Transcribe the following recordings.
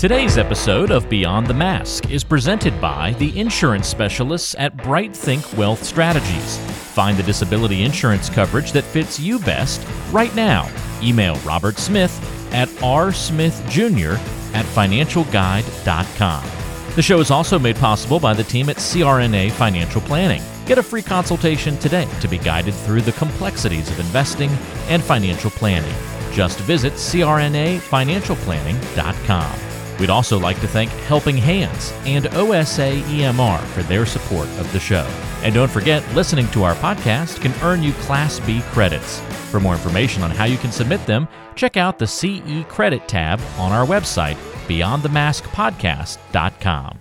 Today's episode of Beyond the Mask is presented by the insurance specialists at Bright Think Wealth Strategies. Find the disability insurance coverage that fits you best right now. Email Robert Smith at rsmithjr@financialguide.com. The show is also made possible by the team at CRNA Financial Planning. Get a free consultation today to be guided through the complexities of investing and financial planning. Just visit crnafinancialplanning.com. We'd also like to thank Helping Hands and OSA EMR for their support of the show. And don't forget, listening to our podcast can earn you Class B credits. For more information on how you can submit them, check out the CE Credit tab on our website, beyondthemaskpodcast.com.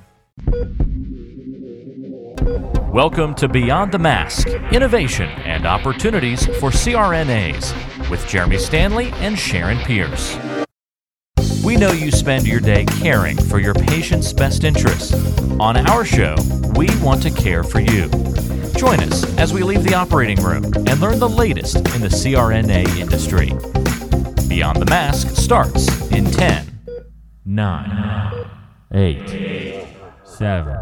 Welcome to Beyond the Mask, Innovation and Opportunities for CRNAs with Jeremy Stanley and Sharon Pierce. We know you spend your day caring for your patient's best interests. On our show, we want to care for you. Join us as we leave the operating room and learn the latest in the CRNA industry. Beyond the Mask starts in 10, 9, 8, 7.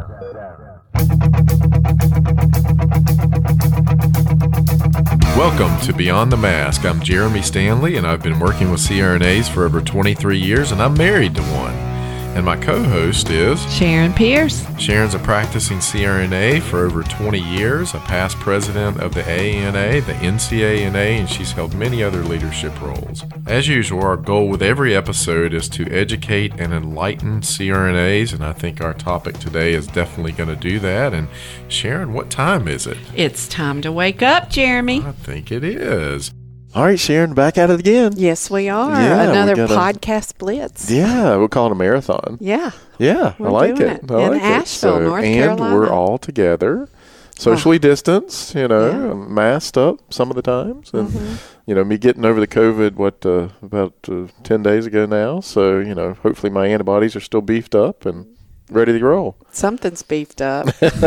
Welcome to Beyond the Mask. I'm Jeremy Stanley, and I've been working with CRNAs for over 23 years, and I'm married to one. And my co-host is Sharon Pierce. Sharon's a practicing CRNA for over 20 years, a past president of the AANA, the NCANA, and she's held many other leadership roles. As usual, our goal with every episode is to educate and enlighten CRNAs, and I think our topic today is definitely going to do that. And Sharon, what time is it? It's time to wake up, Jeremy. I think it is. All right, Sharon, back at it again. Yes, we are. Yeah, Another podcast blitz. Yeah, we'll call it a marathon. Yeah. Yeah, I like doing it. it. I like In Asheville, North Carolina. And we're all together, socially distanced, masked up some of the times. And, me getting over the COVID, about 10 days ago now. So, hopefully my antibodies are still beefed up and ready to roll. Something's beefed up.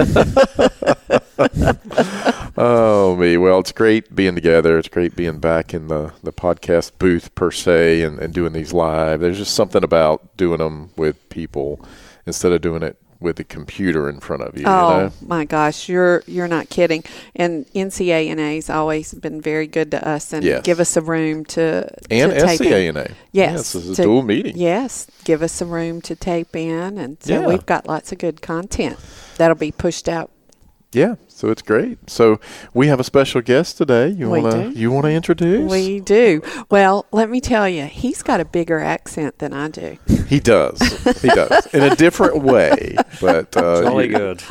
Oh, me. Well, it's great being together. It's great being back in the podcast booth, per se, and doing these live. There's just something about doing them with people instead of doing it with the computer in front of you. My gosh, you're not kidding. And NCANA's always been very good to us and give us a room to and tape SCANA. in. Yes, it's a dual meeting. Yes, give us a room to tape in, and so we've got lots of good content that'll be pushed out. Yeah, so it's great. So we have a special guest today. You want to introduce? We do. Well, let me tell you, he's got a bigger accent than I do. He does. He does in a different way, but jolly good.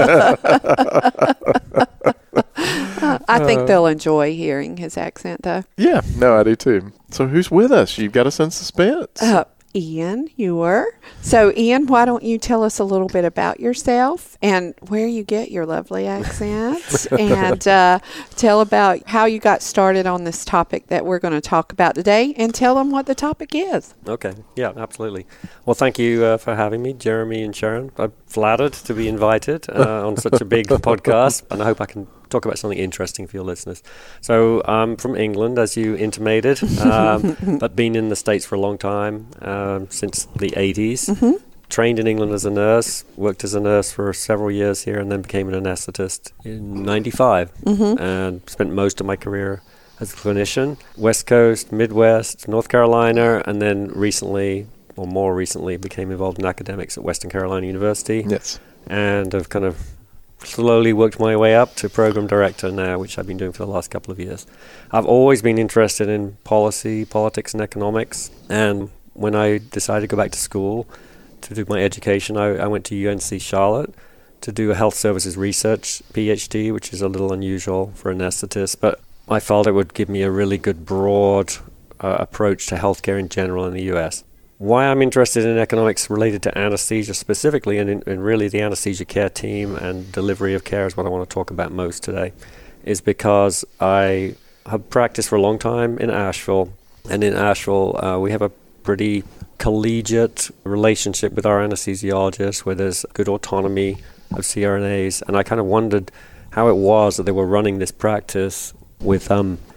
I think they'll enjoy hearing his accent, though. Yeah, no, I do too. So who's with us? You've got us in suspense. Ian Ewer. So, Ian, why don't you tell us a little bit about yourself and where you get your lovely accent and tell about how you got started on this topic that we're going to talk about today and tell them what the topic is. Okay. Yeah, absolutely. Well, thank you for having me, Jeremy and Sharon. I'm flattered to be invited on such a big podcast, and I hope I can talk about something interesting for your listeners. So I'm from England, as you intimated, but been in the States for a long time, since the 80s. Trained in England as a nurse, worked as a nurse for several years here, and then became an anesthetist in 95, and spent most of my career as a clinician. West Coast, Midwest, North Carolina, and then more recently, became involved in academics at Western Carolina University. Yes. And I've kind of slowly worked my way up to program director now, which I've been doing for the last couple of years. I've always been interested in policy, politics, and economics. And when I decided to go back to school to do my education, I went to UNC Charlotte to do a health services research PhD, which is a little unusual for an anesthetist, but I felt it would give me a really good broad approach to healthcare in general in the U.S. Why I'm interested in economics related to anesthesia specifically, and really the anesthesia care team and delivery of care is what I want to talk about most today, is because I have practiced for a long time in Asheville, and in Asheville we have a pretty collegiate relationship with our anesthesiologists where there's good autonomy of CRNAs, and I kind of wondered how it was that they were running this practice with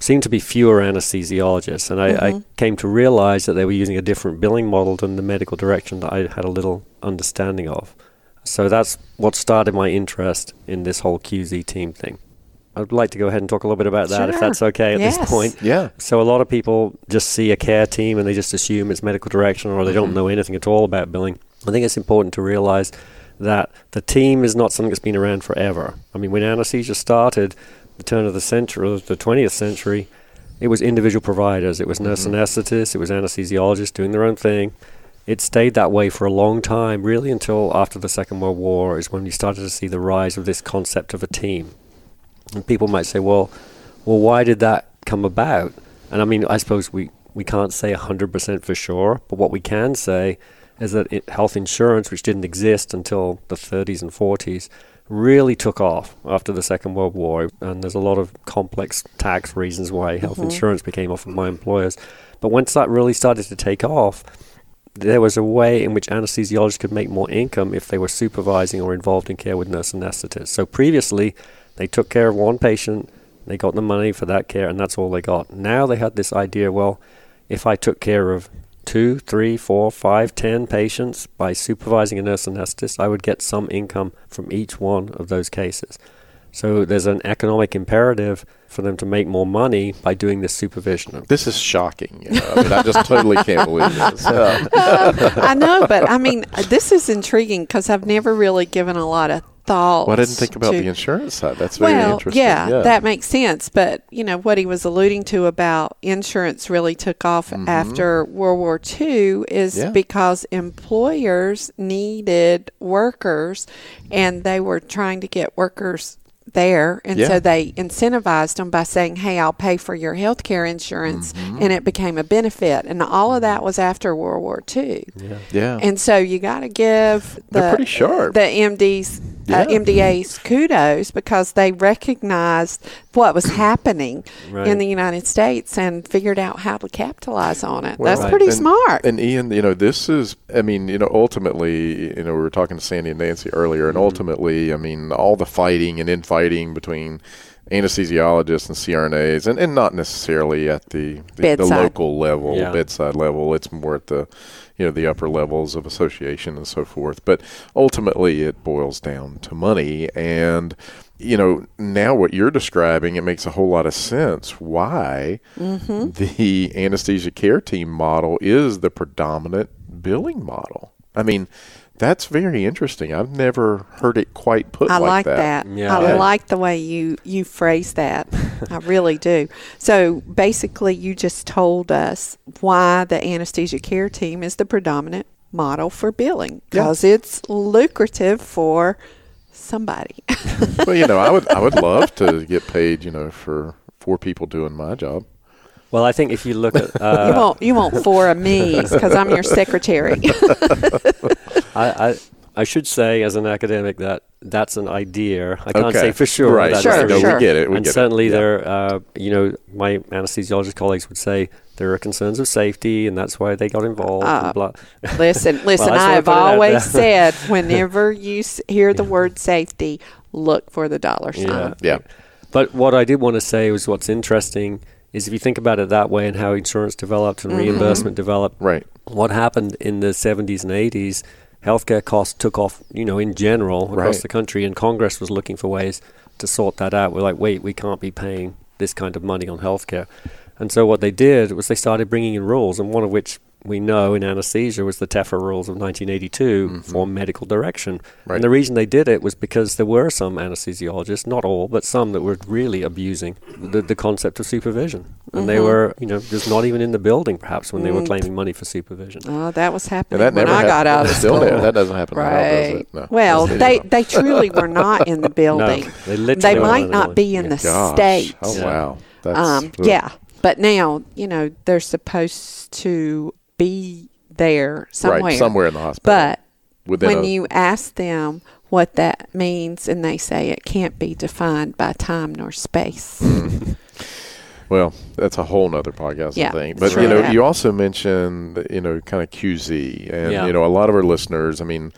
seemed to be fewer anesthesiologists. And I came to realize that they were using a different billing model than the medical direction that I had a little understanding of. So that's what started my interest in this whole QZ team thing. I'd like to go ahead and talk a little bit about that, if that's okay at this point. Yeah. So a lot of people just see a care team and they just assume it's medical direction, or they don't know anything at all about billing. I think it's important to realize that the team is not something that's been around forever. I mean, when anesthesia started, the turn of the century, or the 20th century, it was individual providers. It was nurse anesthetists, it was anesthesiologists doing their own thing. It stayed that way for a long time, really until after the Second World War is when you started to see the rise of this concept of a team. And people might say, well, why did that come about? And I mean, I suppose we can't say 100% for sure, but what we can say is that health insurance, which didn't exist until the 30s and 40s, really took off after the Second World War. And there's a lot of complex tax reasons why health insurance became offered by employers. But once that really started to take off, there was a way in which anesthesiologists could make more income if they were supervising or involved in care with nurse anesthetists. So previously, they took care of one patient, they got the money for that care, and that's all they got. Now they had this idea, well, if I took care of 2, 3, 4, 5, 10 patients by supervising a nurse anesthetist, I would get some income from each one of those cases. So there's an economic imperative for them to make more money by doing this supervision. This is shocking. I mean, I just totally can't believe this. I know, but I mean, this is intriguing because I've never really given a lot of thought. Well, I didn't think about the insurance side. That's very interesting. Yeah, that makes sense. But, what he was alluding to about insurance really took off after World War II is because employers needed workers, and they were trying to get workers there, and so they incentivized them by saying, hey, I'll pay for your health care insurance, and it became a benefit. And all of that was after World War II. Yeah. And so you got to give They're pretty sharp. the MDAs kudos, because they recognized what was happening in the United States and figured out how to capitalize on it. That's pretty smart. And Ian, this is, I mean, ultimately, we were talking to Sandy and Nancy earlier, and ultimately, I mean, all the fighting and infighting between anesthesiologists and CRNAs, and not necessarily at the local level, bedside level. It's more at the the upper levels of association and so forth. But ultimately, it boils down to money. And now what you're describing, it makes a whole lot of sense why the anesthesia care team model is the predominant billing model. I mean, that's very interesting. I've never heard it quite put like that. Yeah. I like the way you phrase that. I really do. So basically, you just told us why the anesthesia care team is the predominant model for billing, because it's lucrative for somebody. Well, I would love to get paid, for 4 people doing my job. Well, I think if you look at... you want 4 of me, because I'm your secretary. I should say, as an academic, that's an idea. I can't say for sure. Right, sure. We get it. And certainly there, my anesthesiologist colleagues would say there are concerns of safety, and that's why they got involved. And blah. Listen, I have always said, whenever you hear the word safety, look for the dollar sign. Yeah. But what I did want to say was what's interesting is if you think about it that way and how insurance developed and reimbursement developed, what happened in the 70s and 80s, healthcare costs took off, in general across the country, and Congress was looking for ways to sort that out. We're like, wait, we can't be paying this kind of money on healthcare. And so what they did was they started bringing in rules, and one of which we know in anesthesia was the TEFRA rules of 1982 for medical direction. And the reason they did it was because there were some anesthesiologists, not all, but some that were really abusing the concept of supervision. And they were, just not even in the building perhaps when they were claiming money for supervision. Oh, that was happening when I got out of school. That doesn't happen now, does it? No. Well, they truly were not in the building. No, they might not be in the state. Oh, wow. That's, But now, they're supposed to be there somewhere. Right, somewhere in the hospital. But when you ask them what that means, and they say it can't be defined by time nor space. Well, that's a whole nother podcast, I think. But, you also mentioned, kind of QZ. And, a lot of our listeners, I mean,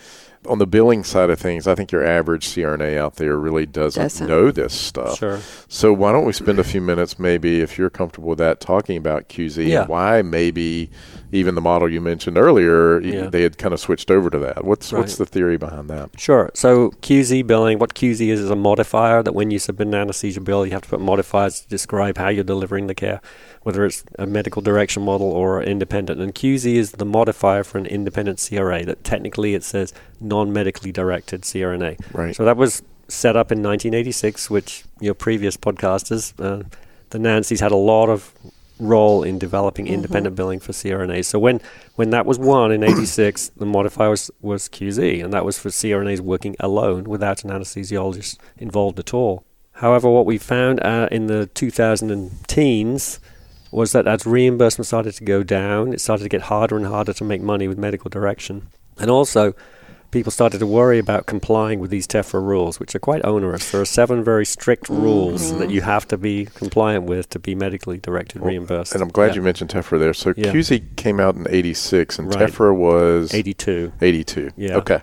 On the billing side of things, I think your average CRNA out there really doesn't know this stuff. Sure. So why don't we spend a few minutes, maybe, if you're comfortable with that, talking about QZ and why maybe even the model you mentioned earlier, they had kind of switched over to that. What's the theory behind that? Sure. So QZ billing, what QZ is a modifier that when you submit an anesthesia bill, you have to put modifiers to describe how you're delivering the care, whether it's a medical direction model or independent. And QZ is the modifier for an independent CRA that technically it says non-medically directed CRNA. Right. So that was set up in 1986, which your previous podcasters, the Nancys, had a lot of role in developing independent billing for CRNAs. So when that was won in 86, the modifier was QZ, and that was for CRNAs working alone without an anesthesiologist involved at all. However, what we found in the 2010s was that as reimbursement started to go down, it started to get harder and harder to make money with medical direction. And also, people started to worry about complying with these TEFRA rules, which are quite onerous. There are 7 very strict rules that you have to be compliant with to be medically directed reimbursed. And I'm glad you mentioned TEFRA there. So QZ came out in 86, and TEFRA was 82. 82. Yeah. Okay.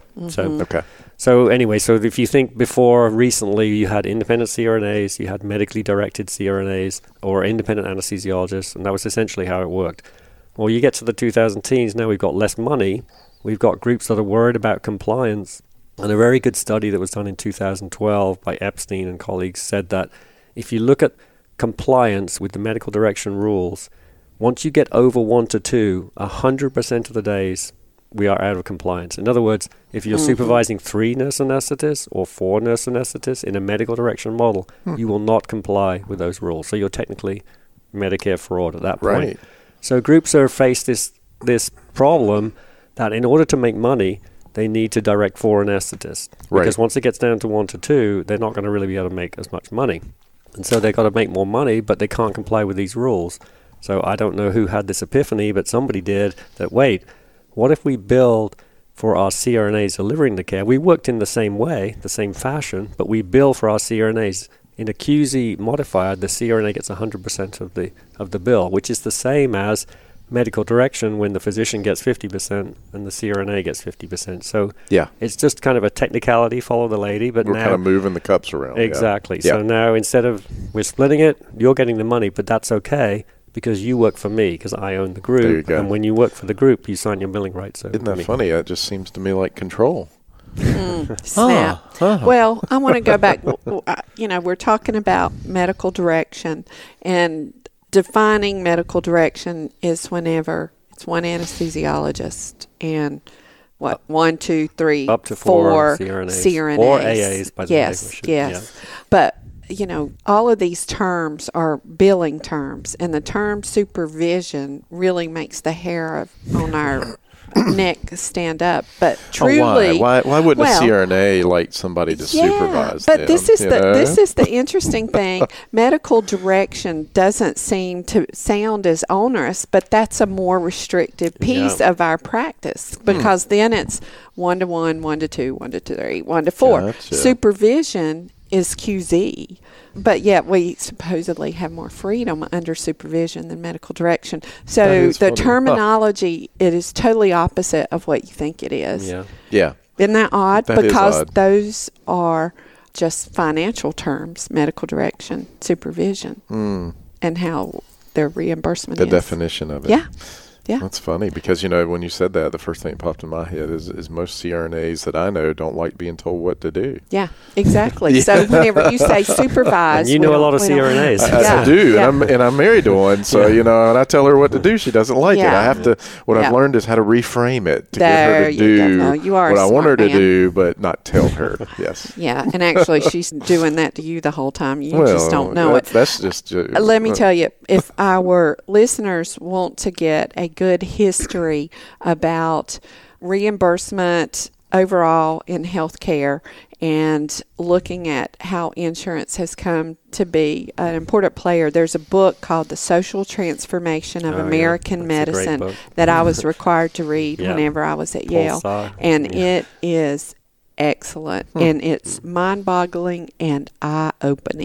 So anyway, so if you think before recently you had independent CRNAs, you had medically directed CRNAs, or independent anesthesiologists, and that was essentially how it worked. Well, you get to the 2010s, now we've got less money. We've got groups that are worried about compliance. And a very good study that was done in 2012 by Epstein and colleagues said that if you look at compliance with the medical direction rules, once you get over 1 to 2, 100% of the days we are out of compliance. In other words, if you're supervising 3 nurse anesthetists or 4 nurse anesthetists in a medical direction model, you will not comply with those rules. So you're technically Medicare fraud at that point. Right. So groups are faced this problem that in order to make money, they need to direct 4 anesthetists. Because once it gets down to 1 to 2, they're not going to really be able to make as much money. And so they've got to make more money, but they can't comply with these rules. So I don't know who had this epiphany, but somebody did, that wait, what if we build for our CRNAs delivering the care? We worked in the same way, the same fashion, but we bill for our CRNAs. In a QZ modifier, the CRNA gets 100% of the bill, which is the same as medical direction when the physician gets 50% and the CRNA gets 50%. So it's just kind of a technicality, follow the lady. But we're now kind of moving the cups around. Exactly. So now instead of we're splitting it, you're getting the money, but that's okay because you work for me because I own the group. There you go. And when you work for the group, you sign your billing rights. Isn't that funny? That just seems to me like control. Snap. Well, I want to go back. We're talking about medical direction, and defining medical direction is whenever it's one anesthesiologist and 1, 2, 3, up to 4 CRNAs. Or AAs, by the way. Yes. Yeah. But, all of these terms are billing terms, and the term supervision really makes the hair on our neck stand up. But truly, why wouldn't a CRNA like somebody to supervise but them? this is the interesting thing. Medical direction doesn't seem to sound as onerous, but that's a more restrictive piece of our practice because then it's 1 to 1, 1 to 2, 1 to 3, 1 to 4. Gotcha. Supervision is QZ, but yet we supposedly have more freedom under supervision than medical direction. So the terminology, it is totally opposite of what you think it is. Yeah. Isn't that odd? That because is odd. those are just financial terms, medical direction, supervision, and how their reimbursement The is. definition of it. Yeah. That's funny because, when you said that, the first thing that popped in my head is most CRNAs that I know don't like being told what to do. Yeah, exactly. So whenever you say supervise. And you know a lot of CRNAs. I do, and I'm married to one. So, and I tell her what to do, she doesn't like it. I have to, I've learned is how to reframe it to get her to do what I want her to do, but not tell her. Yes. Yeah, and actually she's doing that to you the whole time. You just don't know it. That's just... Let me tell you, if our listeners want to get a good history about reimbursement overall in healthcare and looking at how insurance has come to be an important player, there's a book called The Social Transformation of American Medicine that I was required to read whenever I was at Yale. And it is excellent, and it's mind-boggling and eye-opening.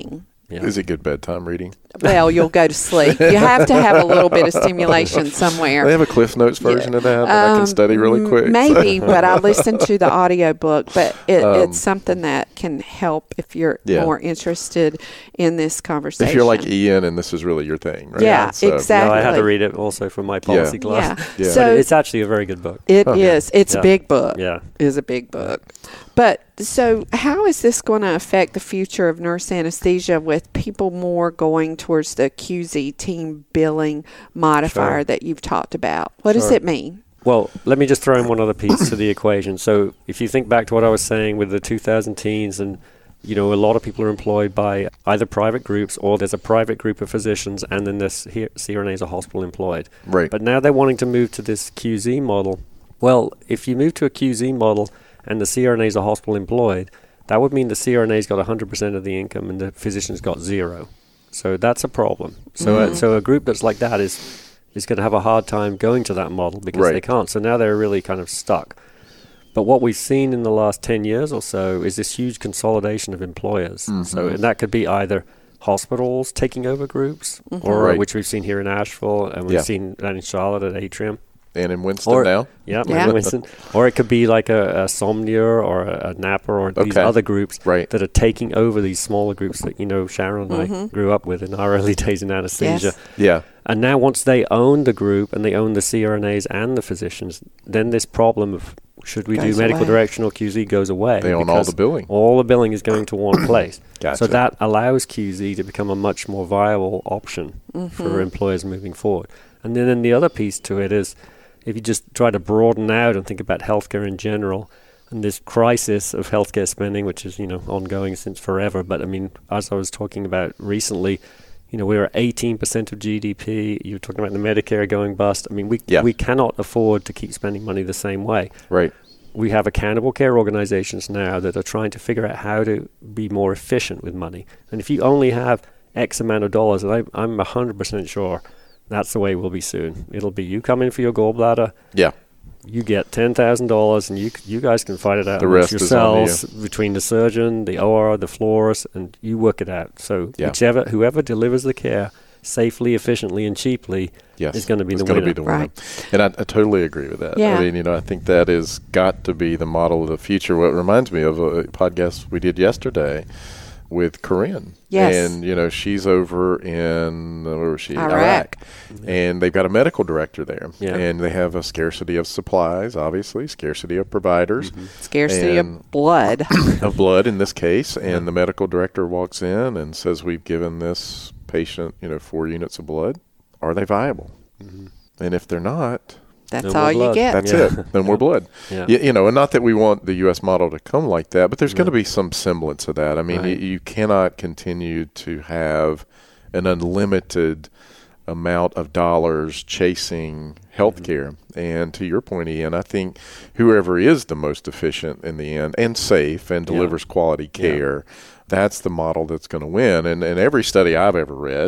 Is it good bedtime reading? Well, you'll go to sleep. You have to have a little bit of stimulation somewhere. They have a Cliff Notes version of that I can study really quick. Maybe, but I listened to the audiobook. But it's something that can help if you're more interested in this conversation. If you're like Ian and this is really your thing, right? Yeah, exactly. I had to read it also for my policy class. Yeah. So it's actually a very good book. It is. It's a big book. Yeah. It is a big book. But so how is this going to affect the future of nurse anesthesia with people more going towards the QZ team billing modifier that you've talked about? What does it mean? Well, let me just throw in one other piece to the equation. So if you think back to what I was saying with the 2000 teens, and a lot of people are employed by either private groups or there's a private group of physicians and then there's CRNAs are hospital employed. Right. But now they're wanting to move to this QZ model. Well, if you move to a QZ model and the CRNAs are hospital employed, that would mean the CRNA's got 100% of the income and the physician's got 0. So that's a problem. So so a group that's like that is going to have a hard time going to that model because they can't. So now they're really kind of stuck. But what we've seen in the last 10 years or so is this huge consolidation of employers. So and that could be either hospitals taking over groups, or which we've seen here in Asheville, and we've seen that in Charlotte at Atrium. And in Winston now? Yeah, in Winston. Or it could be like a Somnia or a Napa or these other groups that are taking over these smaller groups that, Sharon and I grew up with in our early days in anesthesia. Yes. Yeah. And now once they own the group and they own the CRNAs and the physicians, then this problem of should we do medical direction or QZ goes away. They own all the billing. All the billing is going to one place. Gotcha. So that allows QZ to become a much more viable option for employers moving forward. And then the other piece to it is, if you just try to broaden out and think about healthcare in general, and this crisis of healthcare spending, which is, ongoing since forever. But I mean, as I was talking about recently, we're at 18% of GDP. You're talking about the Medicare going bust. I mean, we cannot afford to keep spending money the same way. Right. We have accountable care organizations now that are trying to figure out how to be more efficient with money. And if you only have X amount of dollars, and I'm 100% sure that's the way we'll be soon. It'll be you come in for your gallbladder. Yeah. You get $10,000, and you guys can fight it out the rest yourselves is on between the surgeon, the OR, the florist, and you work it out. So whoever delivers the care safely, efficiently, and cheaply is going to be the winner. Right. And I totally agree with that. Yeah. I mean, I think that has got to be the model of the future. What reminds me of a podcast we did yesterday with Corinne. Yes. And, she's over in, where was she? Iraq. And they've got a medical director there. Yeah. And they have a scarcity of supplies, obviously, scarcity of providers. Scarcity of blood. Of blood in this case. And the medical director walks in and says, we've given this patient, 4 units of blood. Are they viable? And if they're not, that's all you get. That's it. Then we're blood. Yeah. And not that we want the U.S. model to come like that, but there's going to be some semblance of that. I mean, you cannot continue to have an unlimited amount of dollars chasing healthcare. And to your point, Ian, I think whoever is the most efficient in the end and safe and delivers quality care, that's the model that's going to win. And every study I've ever read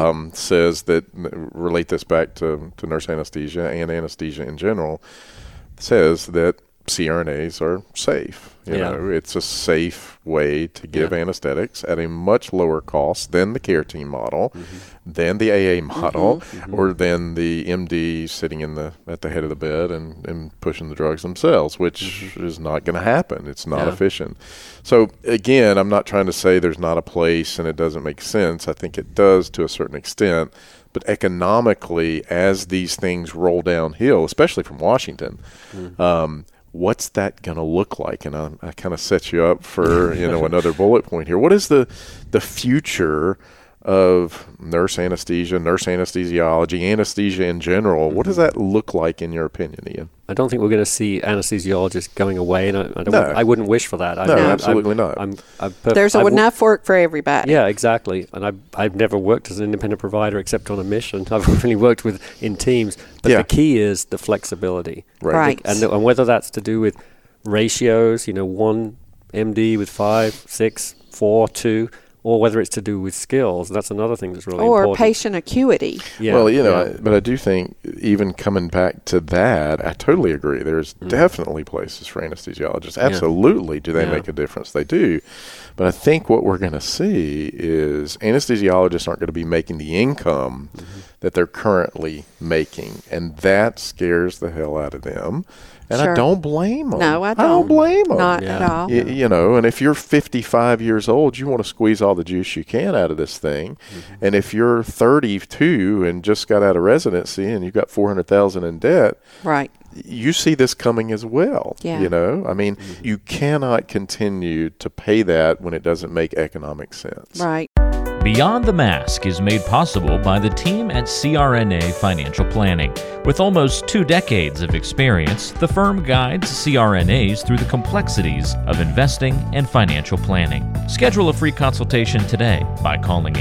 says that, relate this back to nurse anesthesia and anesthesia in general, says that CRNAs are safe. You know, it's a safe way to give anesthetics at a much lower cost than the care team model, than the AA model, or than the MD sitting at the head of the bed and pushing the drugs themselves, which is not going to happen. It's not efficient. So again, I'm not trying to say there's not a place and it doesn't make sense. I think it does to a certain extent. But economically, as these things roll downhill, especially from Washington, what's that going to look like? And I kind of set you up for another bullet point here. What is the future of nurse anesthesia, nurse anesthesiology, anesthesia in general? What does that look like in your opinion, Ian? I don't think we're going to see anesthesiologists going away, and I wouldn't wish for that. Absolutely not. There's enough work for everybody. Yeah, exactly. And I've never worked as an independent provider except on a mission. I've only worked in teams. But the key is the flexibility. Right. And whether that's to do with ratios, one MD with 5, 6, 4, 2, or whether it's to do with skills. That's another thing that's really or important. patient acuity. Yeah, Well, yeah. but I do think even coming back to that, I totally agree. There's definitely places for anesthesiologists. Absolutely, do they make a difference? They do. But I think what we're going to see is anesthesiologists aren't going to be making the income that they're currently making, and that scares the hell out of them. And Sure. I don't blame them. No, I I don't blame them. Not Yeah. at all. You know, and if you're 55 years old, you want to squeeze all the juice you can out of this thing. And if you're 32 and just got out of residency and you've got $400,000 in debt, Right. you see this coming as well. Yeah. You know, I mean, you cannot continue to pay that when it doesn't make economic sense. Right. Beyond the Mask is made possible by the team at CRNA Financial Planning. With almost 2 decades of experience, the firm guides CRNAs through the complexities of investing and financial planning. Schedule a free consultation today by calling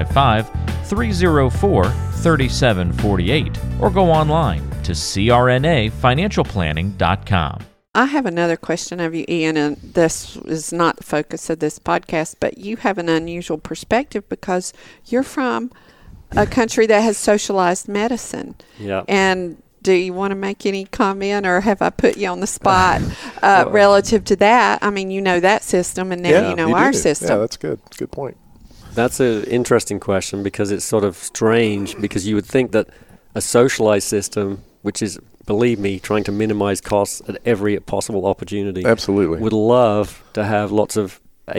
855-304-3748 or go online to crnafinancialplanning.com. I have another question of you, Ian, and this is not the focus of this podcast, but you have an unusual perspective because you're from a country that has socialized medicine. Yeah. And do you want to make any comment, or have I put you on the spot relative to that? I mean, you know that system, and now you know our do. system. Yeah, that's good. That's a good point. That's an interesting question because it's sort of strange because you would think that a socialized system, which is, believe me, trying to minimize costs at every possible opportunity, Absolutely. would love to have lots of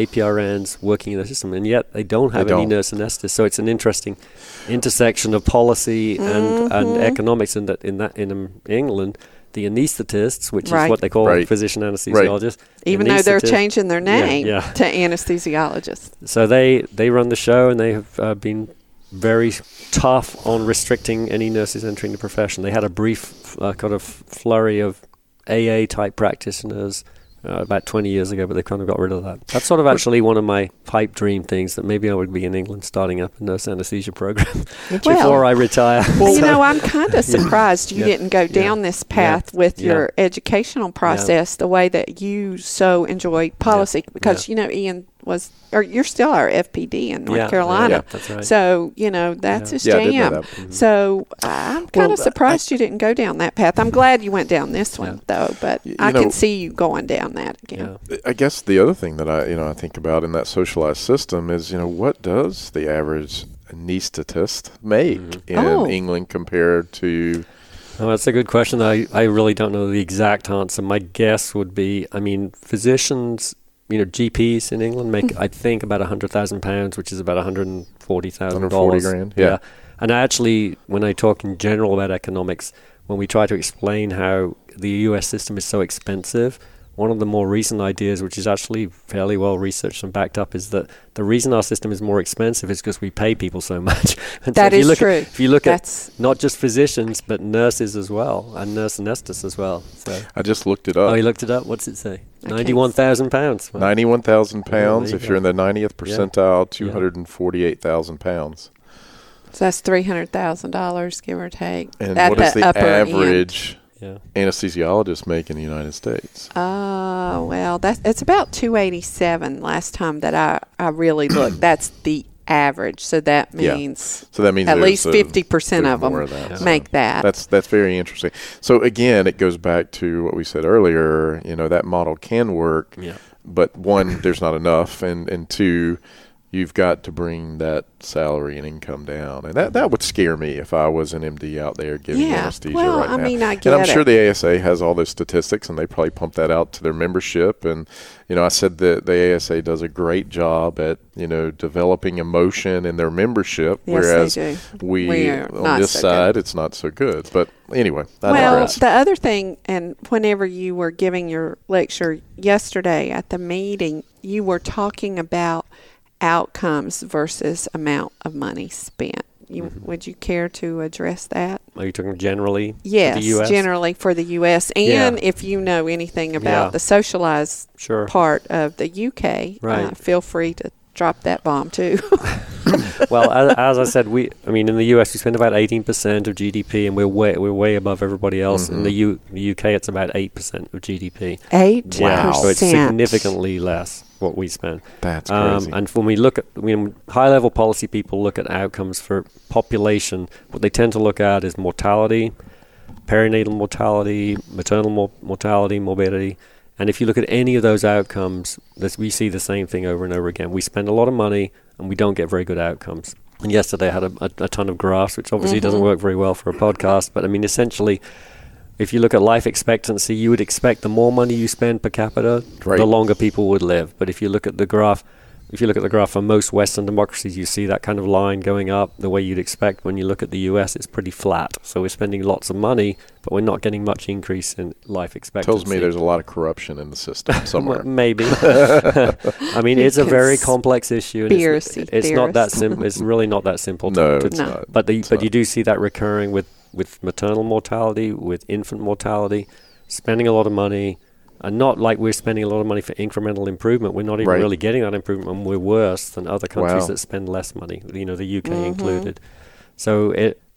APRNs working in the system, and yet they don't have any nurse anesthetists. So it's an interesting intersection of policy and economics. And that in England, the anaesthetists, which is what they call physician anesthesiologists, even though they're changing their name Yeah. to anesthesiologists. So they run the show, and they have been very tough on restricting any nurses entering the profession. They had a brief kind of flurry of AA type practitioners about 20 years ago, but they kind of got rid of that. That's sort of actually one of my pipe dream things, that maybe I would be in England starting up a nurse anesthesia program before I retire. Well, you know, I'm kind of surprised you didn't go down this path with your educational process the way that you so enjoy policy, because, you know, Ian you're still our FPD in North Carolina. Yeah, that's right. So, you know, that's his I did know jam. that. So I'm kind of surprised you didn't go down that path. I'm glad you went down this one, though, but I can see you going down that again. I guess the other thing that I think about in that socialized system is, you know, what does the average anesthetist make in England compared to... Oh, that's a good question. I really don't know the exact answer. My guess would be, I mean, physicians, you know, GPs in England make, I think, about £100,000, which is about $140,000. $140,000, yeah. And actually, when I talk in general about economics, when we try to explain how the US system is so expensive, one of the more recent ideas, which is actually fairly well researched and backed up, is that the reason our system is more expensive is because we pay people so much. And that is true. If you look at not just physicians, but nurses as well, and nurse anesthetists as well. So. I just looked it up. Oh, you looked it up? What's it say? £91,000. Well, £91,000. If you're in the 90th percentile, £248,000. So that's $300,000, give or take. And at what does the upper average anesthesiologist make in the United States? Well, it's about $287 last time that I really looked. That's the average. So that means at least 50% of them make that. That's very interesting. So again, it goes back to what we said earlier. You know, that model can work, but one, there's not enough, and two, you've got to bring that salary and income down. And that would scare me if I was an MD out there giving anesthesia right now. I mean, I get and I'm sure it. the ASA has all those statistics, and they probably pump that out to their membership. And, you know, I said that the ASA does a great job at, you know, developing emotion in their membership, whereas we on this side, it's not so good. But anyway, I digress. The other thing, and whenever you were giving your lecture yesterday at the meeting, you were talking about outcomes versus amount of money spent. Would you care to address that? Are you talking generally? Yes, for the US? generally for the U.S. And if you know anything about the socialized part of the U.K., feel free to drop that bomb too. Well, as I said, in the US we spend about 18% of GDP, and we're way above everybody else. In the UK, it's about 8% of GDP. 8%. Wow, so it's significantly less. what we spend. That's crazy. And when we look at, high-level policy people look at outcomes for population, what they tend to look at is mortality, perinatal mortality, maternal mortality, morbidity. And if you look at any of those outcomes, we see the same thing over and over again. We spend a lot of money and we don't get very good outcomes. And yesterday I had a ton of graphs, which obviously doesn't work very well for a podcast. But I mean, essentially, if you look at life expectancy, you would expect the more money you spend per capita, the longer people would live. But if you look at the graph, for most Western democracies, you see that kind of line going up the way you'd expect. When you look at the US, it's pretty flat. So we're spending lots of money, but we're not getting much increase in life expectancy. Tells me there's a lot of corruption in the system somewhere. Maybe. I mean, it's a very complex issue. And it's not that simple. It's really not that simple. It's not. But you do see that recurring with maternal mortality, with infant mortality, spending a lot of money. And not like we're spending a lot of money for incremental improvement. We're not even really getting that improvement, and we're worse than other countries that spend less money, the UK included. So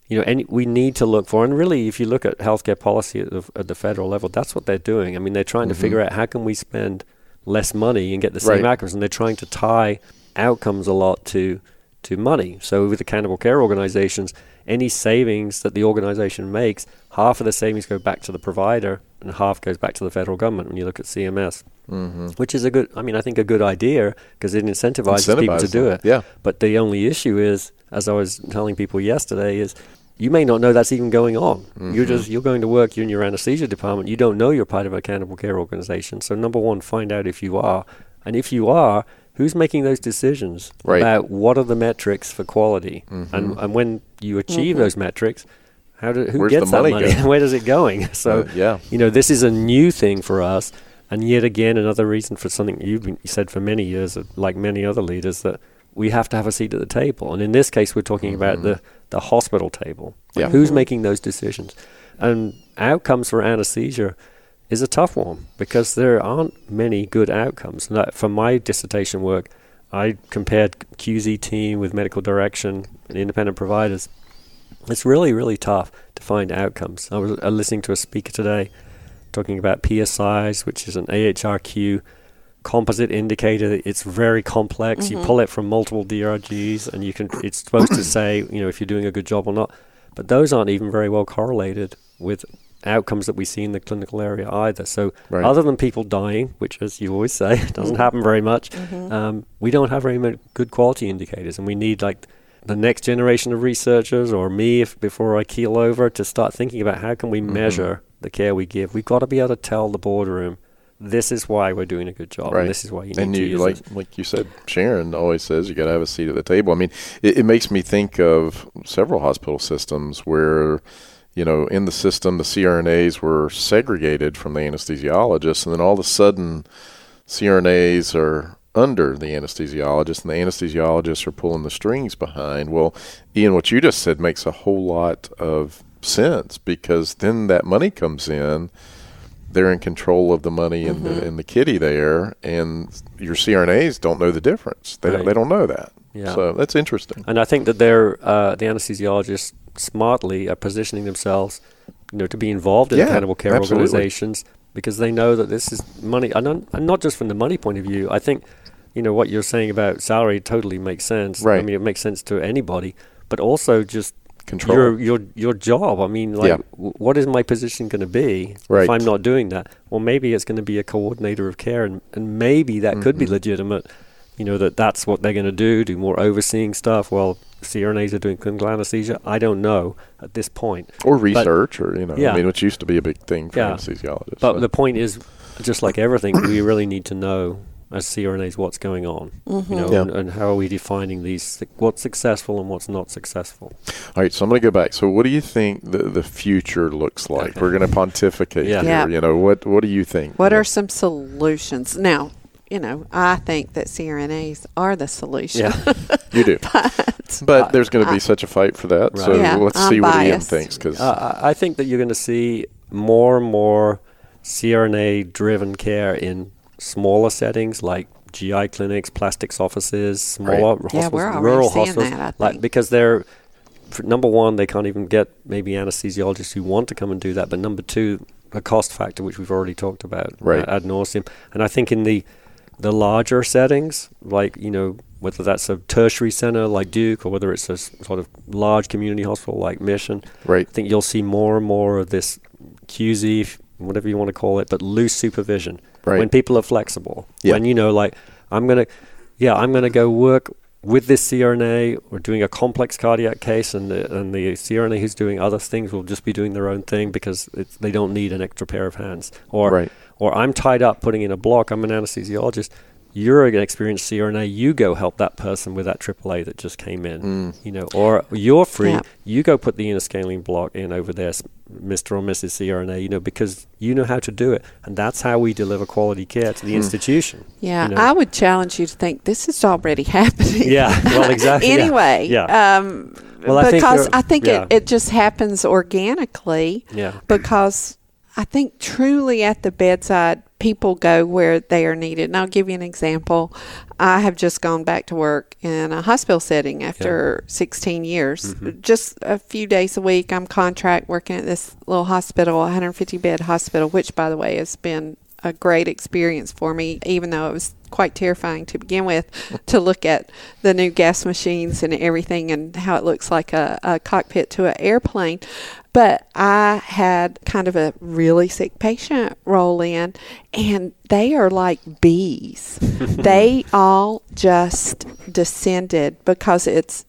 we need to look for, and really if you look at healthcare policy at the federal level, that's what they're doing. I mean, they're trying to figure out how can we spend less money and get the same outcomes, and they're trying to tie outcomes a lot to money. So with accountable care organizations, any savings that the organization makes, half of the savings go back to the provider and half goes back to the federal government when you look at CMS, which is I think a good idea because it incentivizes people to do it. Yeah. But the only issue is, as I was telling people yesterday, is you may not know that's even going on. You're going to work, you're in your anesthesia department, you don't know you're part of an accountable care organization. So number one, find out if you are. And if you are, who's making those decisions about what are the metrics for quality? And when you achieve those metrics, who gets that money? Where does it going? So, this is a new thing for us. And yet again, another reason for something you said for many years, like many other leaders, that we have to have a seat at the table. And in this case, we're talking about the hospital table. Who's making those decisions? And outcomes for anesthesia is a tough one because there aren't many good outcomes. For my dissertation work, I compared QZ team with medical direction and independent providers. It's really, really tough to find outcomes. I was listening to a speaker today talking about PSIs, which is an AHRQ composite indicator. It's very complex. You pull it from multiple DRGs, and it's supposed to say, if you're doing a good job or not. But those aren't even very well correlated with outcomes that we see in the clinical area either. So other than people dying, which, as you always say, doesn't happen very much, we don't have very many good quality indicators, and we need the next generation of researchers or me before I keel over to start thinking about how can we measure the care we give. We've got to be able to tell the boardroom, this is why we're doing a good job, and this is why you need to use it. Like you said, Sharon always says you got to have a seat at the table. I mean, it makes me think of several hospital systems where, in the system, the CRNAs were segregated from the anesthesiologists, and then all of a sudden, CRNAs are under the anesthesiologist, and the anesthesiologists are pulling the strings behind. Well, Ian, what you just said makes a whole lot of sense because then that money comes in. They're in control of the money and the kitty there, and your CRNAs don't know the difference. They don't know that. Yeah. So that's interesting. And I think that the anesthesiologists smartly are positioning themselves, to be involved in accountable care organizations because they know that this is money, and not just from the money point of view. I think, what you're saying about salary totally makes sense. Right. I mean, it makes sense to anybody, but also just control your job. I mean, what is my position going to be if I'm not doing that? Well, maybe it's going to be a coordinator of care, and maybe that could be legitimate. That's what they're going to do more overseeing stuff. Well, CRNAs are doing clinical anesthesia. I don't know at this point. Or research, which used to be a big thing for anesthesiologists. But the point is, just like everything, we really need to know as CRNAs what's going on, and how are we defining what's successful and what's not successful. All right, so I'm going to go back. So what do you think the future looks like? Okay. We're going to pontificate here. What do you think? What are some solutions? Now, I think that CRNAs are the solution. Yeah, you do. But there's going to be such a fight for that. Right. So let's see what Ian thinks. Cause I think that you're going to see more and more CRNA-driven care in smaller settings like GI clinics, plastics offices, smaller hospitals, rural hospitals. Because they're, number one, they can't even get maybe anesthesiologists who want to come and do that. But number two, a cost factor, which we've already talked about ad nauseum. And I think in the the larger settings, like, whether that's a tertiary center like Duke or whether it's a sort of large community hospital like Mission, Right. I think you'll see more and more of this QZ, whatever you want to call it, but loose supervision. Right. When people are flexible. Yeah. When, I'm going to go work with this CRNA or doing a complex cardiac case, and the CRNA who's doing other things will just be doing their own thing because they don't need an extra pair of hands. Or I'm tied up putting in a block. I'm an anesthesiologist. You're an experienced CRNA. You go help that person with that AAA that just came in. Or you're free. Yeah. You go put the interscaling block in over there, Mr. or Mrs. CRNA. Because you know how to do it, and that's how we deliver quality care to the institution. Yeah, I would challenge you to think this is already happening. Yeah, well, exactly. Anyway, yeah. Well, because I think it just happens organically. Yeah. Because I think truly at the bedside, people go where they are needed. And I'll give you an example. I have just gone back to work in a hospital setting after 16 years. Mm-hmm. Just a few days a week, I'm contract working at this little hospital, 150-bed hospital, which, by the way, has been a great experience for me, even though it was quite terrifying to begin with, to look at the new gas machines and everything and how it looks like a cockpit to an airplane. But I had kind of a really sick patient roll in, and they are like bees. They all just descended because it's,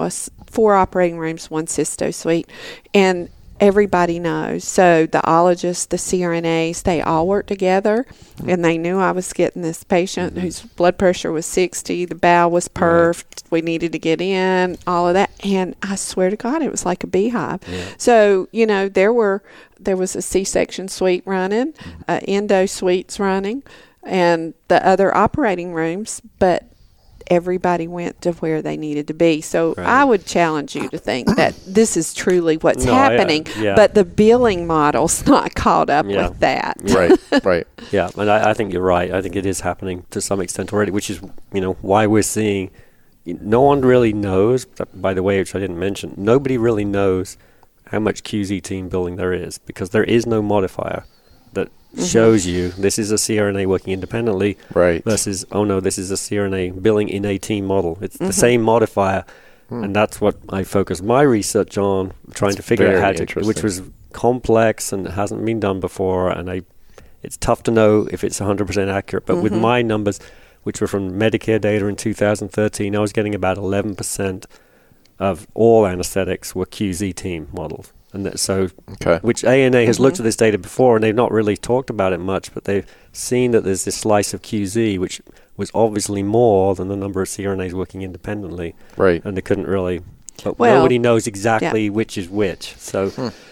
4 operating rooms, 1 cysto suite, and everybody knows. So the ologists, the CRNAs, they all work together, and they knew I was getting this patient whose blood pressure was 60, the bowel was perfed, we needed to get in, all of that. And I swear to God, it was like a beehive. Yeah. So, there was a C-section suite running, endo suites running, and the other operating rooms, but everybody went to where they needed to be. So I would challenge you to think that this is truly what's happening, but the billing model's not caught up with that. Right. Yeah, and I think you're right. I think it is happening to some extent already, which is, why we're seeing, no one really knows, by the way, which I didn't mention, nobody really knows how much QZ team billing there is, because there is no modifier that shows you this is a CRNA working independently versus, this is a CRNA billing in a team model. It's the same modifier, and that's what I focus my research on, trying to figure out how to, which was complex and hasn't been done before, and it's tough to know if it's 100% accurate, but with my numbers, which were from Medicare data in 2013, I was getting about 11% of all anesthetics were QZ team models. And which ANA has looked at this data before, and they've not really talked about it much, but they've seen that there's this slice of QZ, which was obviously more than the number of CRNAs working independently. Right. And they couldn't really, but nobody knows exactly which is which. So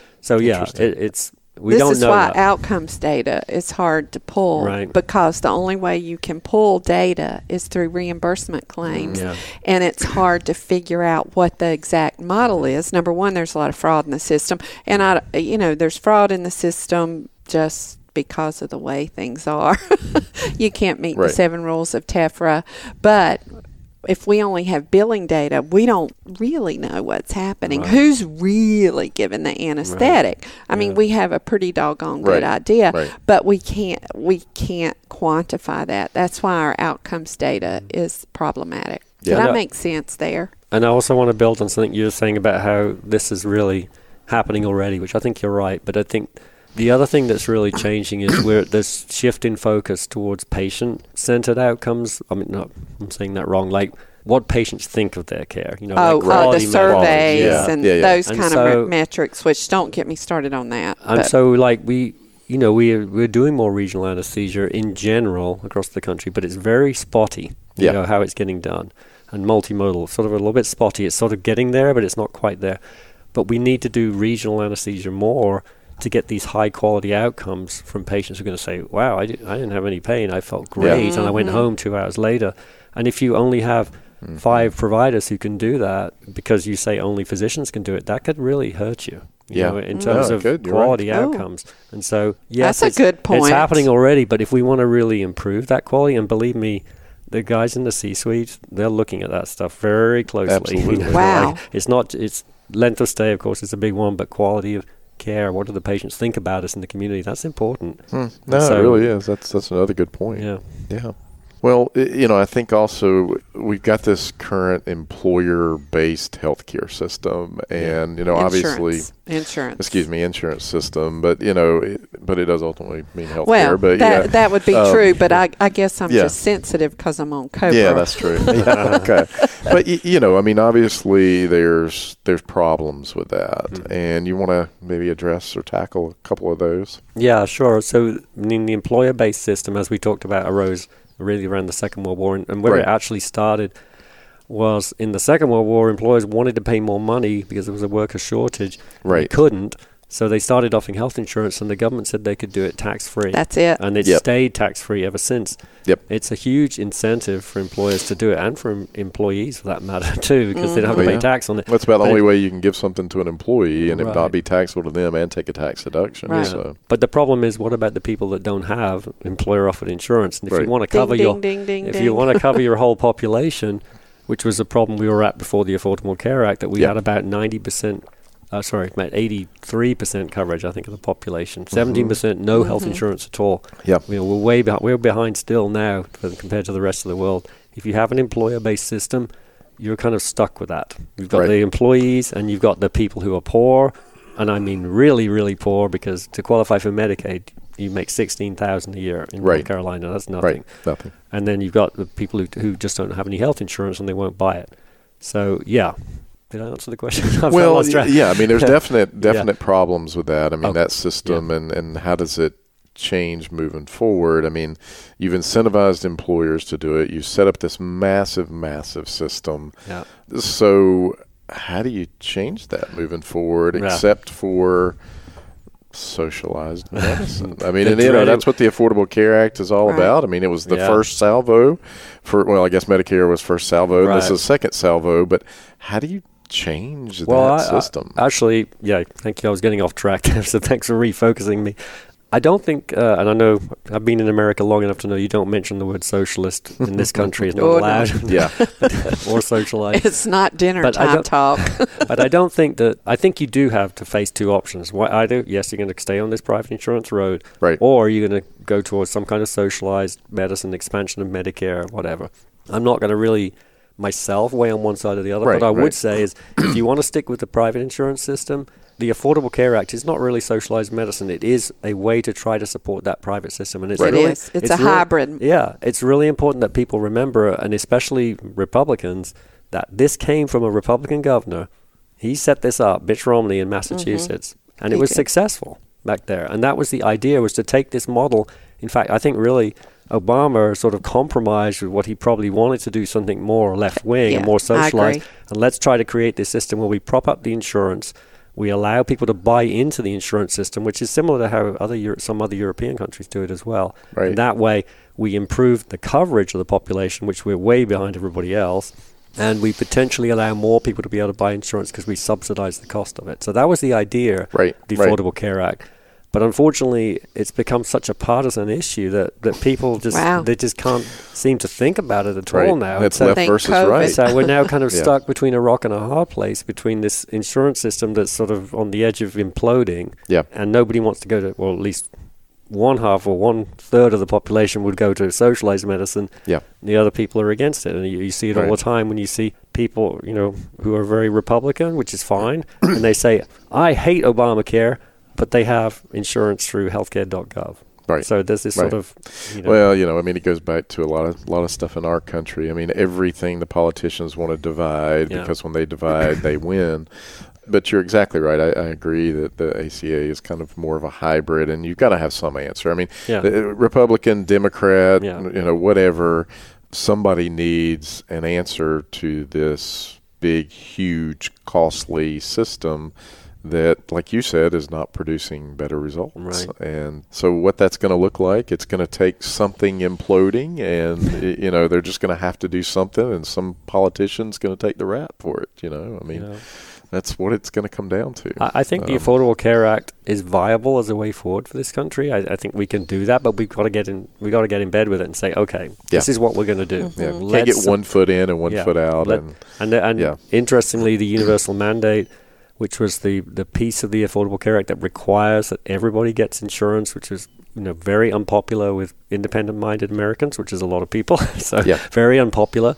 it's, we don't know. This is why that. Outcomes data is hard to pull, because the only way you can pull data is through reimbursement claims, and it's hard to figure out what the exact model is. Number one, there's a lot of fraud in the system, and there's fraud in the system just because of the way things are. You can't meet the 7 rules of TEFRA, but if we only have billing data, we don't really know what's happening. Who's really given the anesthetic? I mean, we have a pretty doggone good idea, but we can't quantify that. That's why our outcomes data is problematic. Did that make sense there? And I also want to build on something you were saying about how this is really happening already, which I think you're right. But I think the other thing that's really changing is where this shift in focus towards patient-centered outcomes. I mean, no, I'm saying that wrong. Like what patients think of their care. The surveys and those kind of metrics. Which don't get me started on that. And so, we're doing more regional anesthesia in general across the country, but it's very spotty. You know how it's getting done, and multimodal, sort of a little bit spotty. It's sort of getting there, but it's not quite there. But we need to do regional anesthesia more to get these high-quality outcomes from patients who are going to say, wow, I didn't have any pain, I felt great, and I went home 2 hours later. And if you only have 5 providers who can do that, because you say only physicians can do it, that could really hurt you, in terms of quality outcomes. And so, yes, that's a good point. It's happening already, but if we want to really improve that quality, and believe me, the guys in the C-suite, they're looking at that stuff very closely. Absolutely. Wow. It's length of stay, of course, is a big one, but quality of care, what do the patients think about us in the community? That's important. No, it really is. That's another good point. Yeah. Well, I think also we've got this current employer-based healthcare system, and obviously insurance system, but but it does ultimately mean healthcare. Well, but that would be true, but I guess I'm just sensitive because I'm on COBRA. Yeah, that's true. Okay, but obviously there's problems with that, and you want to maybe address or tackle a couple of those. Yeah, sure. So the employer-based system, as we talked about, arose really around the Second World War, and where it actually started was in the Second World War. Employers wanted to pay more money because there was a worker shortage. They couldn't, so they started offering health insurance, and the government said they could do it tax-free. That's it. And it's stayed tax-free ever since. Yep. It's a huge incentive for employers to do it, and for employees for that matter too, because they don't have to pay tax on it. That's about the only way you can give something to an employee and it not be taxable to them and take a tax deduction. Right. So. But the problem is, what about the people that don't have employer-offered insurance? And if you want to cover you want to cover your whole population, which was a problem we were at before the Affordable Care Act, that we had about 90%. About 83% coverage, I think, of the population. 17% no health insurance at all. Yep. We're way behind. We're behind still now compared to the rest of the world. If you have an employer-based system, you're kind of stuck with that. You've got the employees, and you've got the people who are poor, and I mean really, really poor, because to qualify for Medicaid, you make $16,000 a year in North Carolina. That's nothing. Right. Nothing. And then you've got the people who just don't have any health insurance and they won't buy it. So yeah. Did I answer the question? Well, yeah. I mean, there's definite problems with that. I mean, that system and how does it change moving forward? I mean, you've incentivized employers to do it. You set up this massive, massive system. Yeah. So how do you change that moving forward, except for socialized medicine? I mean, that's what the Affordable Care Act is all about. I mean, it was the first salvo for, I guess Medicare was first salvo, and this is second salvo, but how do you change that system? Actually, thank you. I was getting off track there, so thanks for refocusing me. I don't think, and I know I've been in America long enough to know you don't mention the word socialist in this country. It's not allowed. No. Or socialized. It's not dinner time talk. But I don't think that, I think you do have to face two options. Either, yes, you're going to stay on this private insurance road, or you're going to go towards some kind of socialized medicine, expansion of Medicare, whatever. I'm not going to really myself weigh on one side or the other. What I would say is, if you want to stick with the private insurance system, the Affordable Care Act is not really socialized medicine. It is a way to try to support that private system. And it's It's a hybrid. Yeah. It's really important that people remember, and especially Republicans, that this came from a Republican governor. He set this up, Mitt Romney in Massachusetts, and it was successful back there. And that was the idea, was to take this model. In fact, I think really Obama sort of compromised with what he probably wanted to do, something more left-wing and more socialized. And let's try to create this system where we prop up the insurance. We allow people to buy into the insurance system, which is similar to how some other European countries do it as well. Right. And that way, we improve the coverage of the population, which we're way behind everybody else, and we potentially allow more people to be able to buy insurance because we subsidize the cost of it. So that was the idea, the Affordable Care Act. But unfortunately, it's become such a partisan issue that people they just can't seem to think about it at all now. It's left versus right. So we're now kind of stuck between a rock and a hard place, between this insurance system that's sort of on the edge of imploding, and nobody wants to go to, well, at least one half or 1/3 of the population would go to socialized medicine. Yeah. The other people are against it. And you see it all the time when you see people, who are very Republican, which is fine, and they say, I hate Obamacare, but they have insurance through healthcare.gov. Right. So there's this sort of, Well, I mean, it goes back to a lot of stuff in our country. I mean, everything the politicians want to divide because when they divide, they win. But you're exactly right. I agree that the ACA is kind of more of a hybrid, and you've got to have some answer. I mean, Republican, Democrat, whatever, somebody needs an answer to this big, huge, costly system that, like you said, is not producing better results. Right. And so what that's going to look like, it's going to take something imploding, and, they're just going to have to do something, and some politician's going to take the rap for it, I mean, that's what it's going to come down to. I think the Affordable Care Act is viable as a way forward for this country. I think we can do that, but we've got to get in bed with it and say, okay, this is what we're going to do. Yeah. Can't get one foot in and one foot out. And interestingly, the universal mandate, which was the piece of the Affordable Care Act that requires that everybody gets insurance, which is very unpopular with independent-minded Americans, which is a lot of people. So Yeah. very unpopular,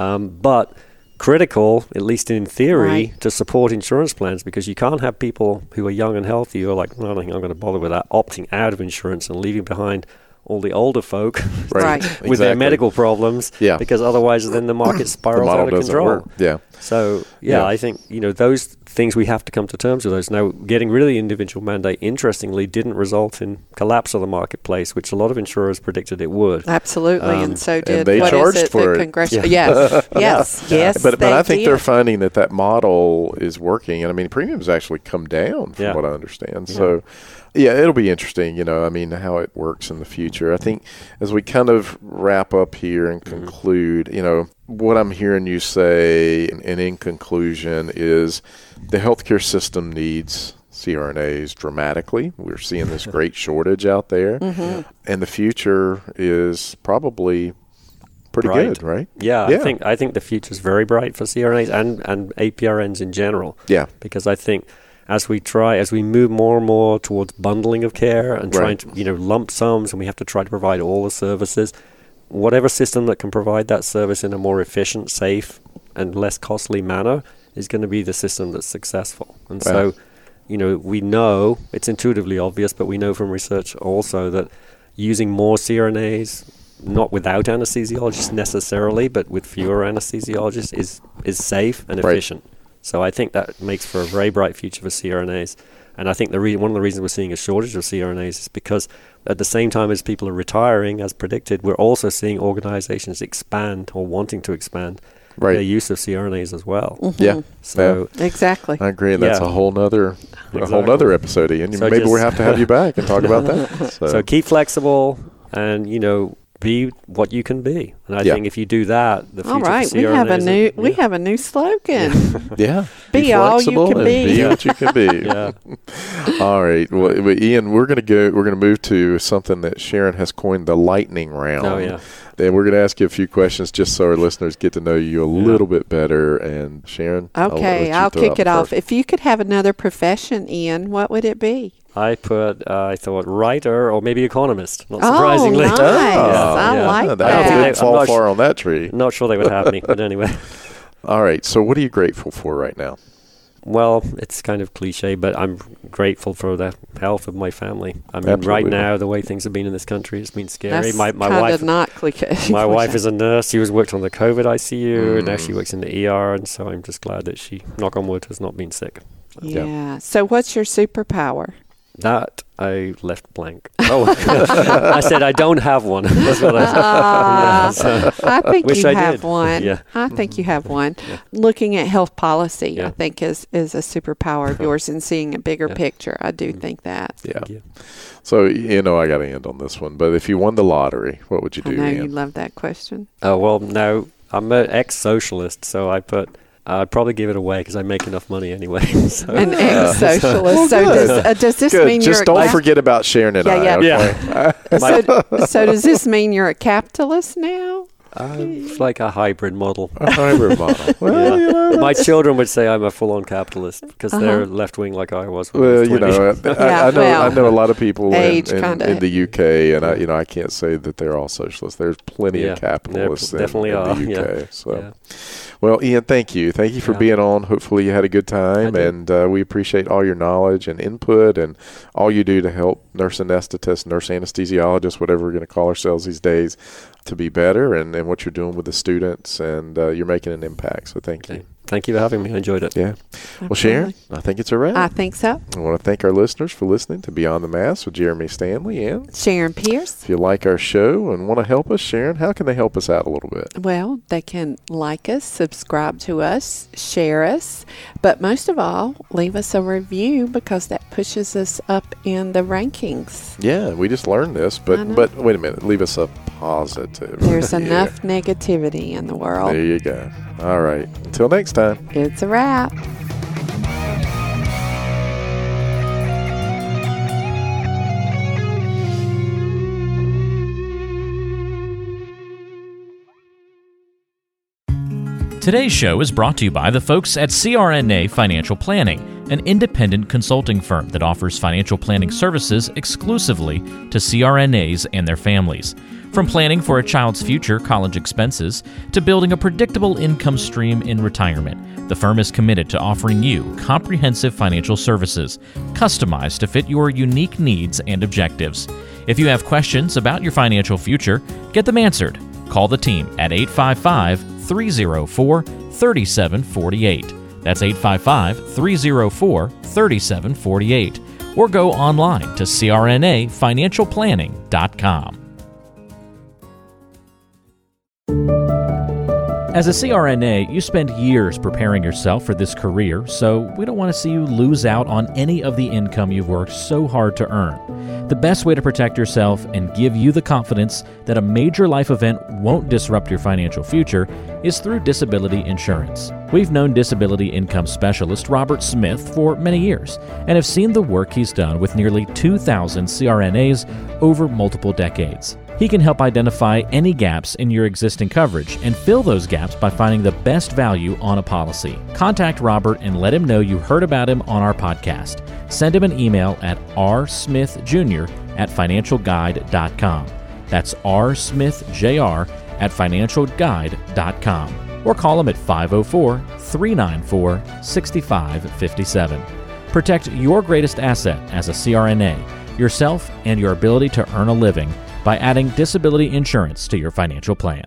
but critical, at least in theory, to support insurance plans, because you can't have people who are young and healthy who are like, well, I don't think I'm going to bother with that, opting out of insurance and leaving behind all the older folk Right. with their Exactly. medical problems, Yeah. because otherwise then the market The spirals model out of doesn't control. work. Yeah. So, Yeah. I think, those things we have to come to terms with those. Now, getting rid of the individual mandate, interestingly, didn't result in collapse of the marketplace, which a lot of insurers predicted it would. Absolutely, and so did they what charged is it? for The it. congressional. Yes, yes. But I think did. they're finding that model is working. And I mean, premiums actually come down from Yeah. what I understand. So, yeah, it'll be interesting, how it works in the future. I think as we kind of wrap up here and conclude, what I'm hearing you say, and in conclusion, is the healthcare system needs CRNAs dramatically. We're seeing this great shortage out there. And the future is probably pretty Bright. good, right? Yeah, I think the future's very bright for CRNAs and APRNs in general. Yeah. Because I think as we move more and more towards bundling of care and trying to, lump sums, and we have to try to provide all the services, whatever system that can provide that service in a more efficient, safe, and less costly manner is going to be the system that's successful. And so, we know, it's intuitively obvious, but we know from research also that using more CRNAs, not without anesthesiologists necessarily, but with fewer anesthesiologists, is safe and efficient. So I think that makes for a very bright future for CRNAs. And I think one of the reasons we're seeing a shortage of CRNAs is because at the same time as people are retiring, as predicted, we're also seeing organizations expand or wanting to expand their use of CRNAs as well. Yeah. So exactly. I agree, and that's Yeah. a whole nother episode, Ian. So Maybe just- we'll have to have you back and talk about that. So keep flexible and, be what you can be. And I think if you do that, the future All right, for we CRNAs have a new slogan. yeah, Be all you flexible can and be. be what you can be. Yeah. All right, well, Ian, we're gonna move to something that Sharon has coined the lightning round. Oh, yeah. And we're going to ask you a few questions just so our listeners get to know you a little bit better. And Sharon, Okay, I'll kick it off. If you could have another profession, Ian, what would it be? I thought writer or maybe economist, not surprisingly. Oh, nice. I like that. I Didn't think fall I'm not far on that tree. Not sure they would have me, but anyway. All right, so what are you grateful for right now? Well, it's kind of cliche, but I'm grateful for the health of my family. I mean, right Absolutely. now, the way things have been in this country, it's been scary. That's My kind wife, of not cliche. my wife is a nurse. She was worked on the COVID ICU, and now Mm. she works in the ER, and so I'm just glad that she, knock on wood, has not been sick. Yeah. So what's your superpower? That I left blank. Oh, I said I don't have one. That's what I said. Yeah, so- I think Wish you I have did. one. Yeah. I think you have one. Looking at health policy, Yeah. I think is a superpower of yours, and seeing a bigger Yeah. picture. I do think that. Yeah. Thank you. So, I got to end on this one. But if you won the lottery, what would you I do, know you Ian? love that question. Oh, well, now I'm an ex-socialist, so I'd probably give it away because I make enough money anyway. So. An ex-socialist. So does this Good. mean Just you're don't forget about Sharon and I. Yeah. Okay? So does this mean you're a capitalist now? It's like a hybrid model. A hybrid model. Well, Yeah. My children would say I'm a full-on capitalist because they're left-wing like I was. When I was 20. I know a lot of people Age in kinda- the UK, and I can't say that they're all socialists. There's plenty Yeah, of capitalists there definitely in are, the UK. yeah. So, Yeah. well, Ian, thank you for Yeah. being on. Hopefully, you had a good time, I and we appreciate all your knowledge and input, and all you do to help nurse anesthetists, nurse anesthesiologists, whatever we're going to call ourselves these days, to be better, and what you're doing with the students, and you're making an impact. So, thank you. Okay. Thank you for having me. I enjoyed it. Yeah. Well, Sharon, I think it's a wrap. I think so. I want to thank our listeners for listening to Beyond the Mask with Jeremy Stanley. And Sharon Pierce. if you like our show and want to help us, Sharon, how can they help us out a little bit? Well, they can like us, subscribe to us, share us, but most of all, leave us a review because that pushes us up in the rankings. Yeah, we just learned this, I but know. wait a minute. Leave us a positive. There's Yeah. enough negativity in the world. There you go. All right. Until next time. It's a wrap. Today's show is brought to you by the folks at CRNA Financial Planning, an independent consulting firm that offers financial planning services exclusively to CRNAs and their families. From planning for a child's future college expenses to building a predictable income stream in retirement, the firm is committed to offering you comprehensive financial services, customized to fit your unique needs and objectives. If you have questions about your financial future, get them answered. Call the team at 855-304-3748. That's 855-304-3748. Or go online to crnafinancialplanning.com. As a CRNA, you spend years preparing yourself for this career, so we don't want to see you lose out on any of the income you've worked so hard to earn. The best way to protect yourself and give you the confidence that a major life event won't disrupt your financial future is through disability insurance. We've known disability income specialist Robert Smith for many years and have seen the work he's done with nearly 2,000 CRNAs over multiple decades. He can help identify any gaps in your existing coverage and fill those gaps by finding the best value on a policy. Contact Robert and let him know you heard about him on our podcast. Send him an email at rsmithjr@financialguide.com. That's rsmithjr@financialguide.com. Or call him at 504-394-6557. Protect your greatest asset as a CRNA, yourself and your ability to earn a living by adding disability insurance to your financial plan.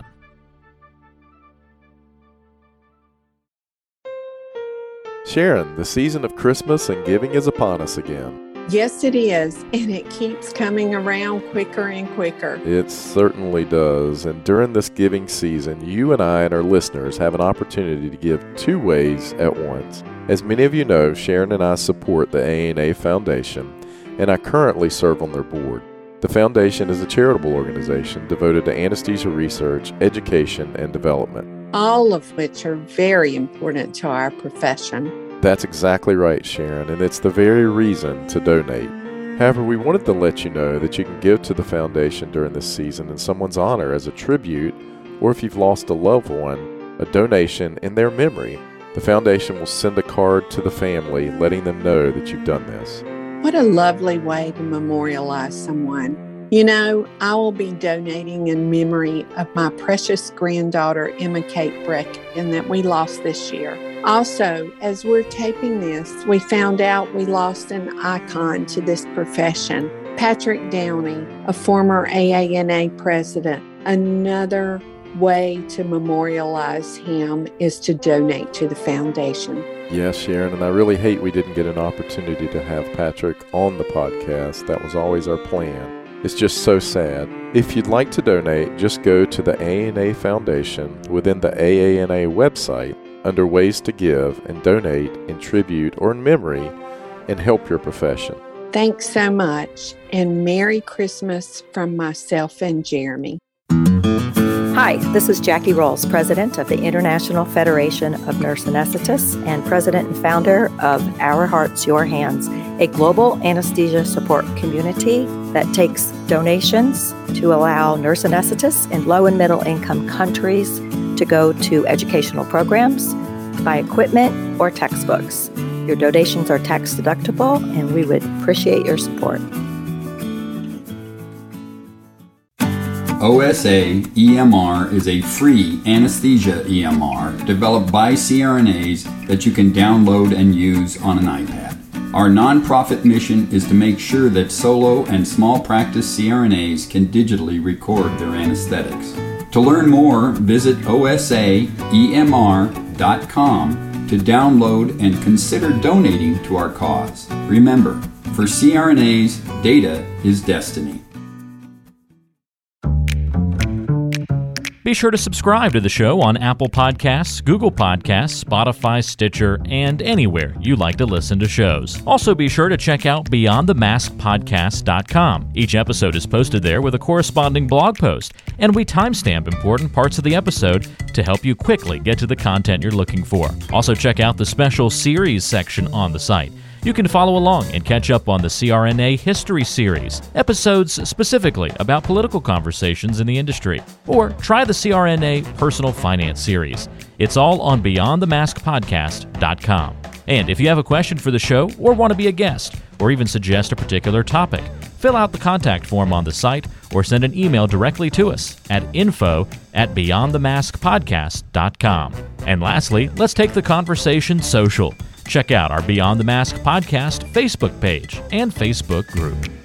Sharon, the season of Christmas and giving is upon us again. Yes, it is, and it keeps coming around quicker and quicker. It certainly does. And during this giving season, you and I and our listeners have an opportunity to give two ways at once. As many of you know, Sharon and I support the ANA Foundation, and I currently serve on their board. The foundation is a charitable organization devoted to anesthesia research, education, and development. All of which are very important to our profession. That's exactly right, Sharon, and it's the very reason to donate. However, we wanted to let you know that you can give to the foundation during this season in someone's honor as a tribute, or if you've lost a loved one, a donation in their memory. The foundation will send a card to the family letting them know that you've done this. What a lovely way to memorialize someone. You know, I will be donating in memory of my precious granddaughter, Emma Kate Brecken, that we lost this year. Also, as we're taping this, we found out we lost an icon to this profession, Patrick Downey, a former AANA president. Another way to memorialize him is to donate to the foundation. Yes, Sharon, and I really hate we didn't get an opportunity to have Patrick on the podcast. That was always our plan. It's just so sad. If you'd like to donate, just go to the ANA Foundation within the AANA website under Ways to Give and donate in tribute or in memory and help your profession. Thanks so much, and Merry Christmas from myself and Jeremy. Hi, this is Jackie Rolls, President of the International Federation of Nurse Anesthetists and President and founder of Our Hearts, Your Hands, a global anesthesia support community that takes donations to allow nurse anesthetists in low and middle income countries to go to educational programs, buy equipment, or textbooks. Your donations are tax deductible, and we would appreciate your support. OSA EMR is a free anesthesia EMR developed by CRNAs that you can download and use on an iPad. Our nonprofit mission is to make sure that solo and small practice CRNAs can digitally record their anesthetics. To learn more, visit osaemr.com to download and consider donating to our cause. Remember, for CRNAs, data is destiny. Be sure to subscribe to the show on Apple Podcasts, Google Podcasts, Spotify, Stitcher, and anywhere you like to listen to shows. Also be sure to check out BeyondTheMaskPodcast.com. Each episode is posted there with a corresponding blog post, and we timestamp important parts of the episode to help you quickly get to the content you're looking for. Also check out the special series section on the site. You can follow along and catch up on the CRNA History Series, episodes specifically about political conversations in the industry. Or try the CRNA Personal Finance Series. It's all on BeyondTheMaskPodcast.com. And if you have a question for the show or want to be a guest, or even suggest a particular topic, fill out the contact form on the site or send an email directly to us at info@BeyondTheMaskPodcast.com. And lastly, let's take the conversation social. Check out our Beyond the Mask Podcast Facebook page and Facebook group.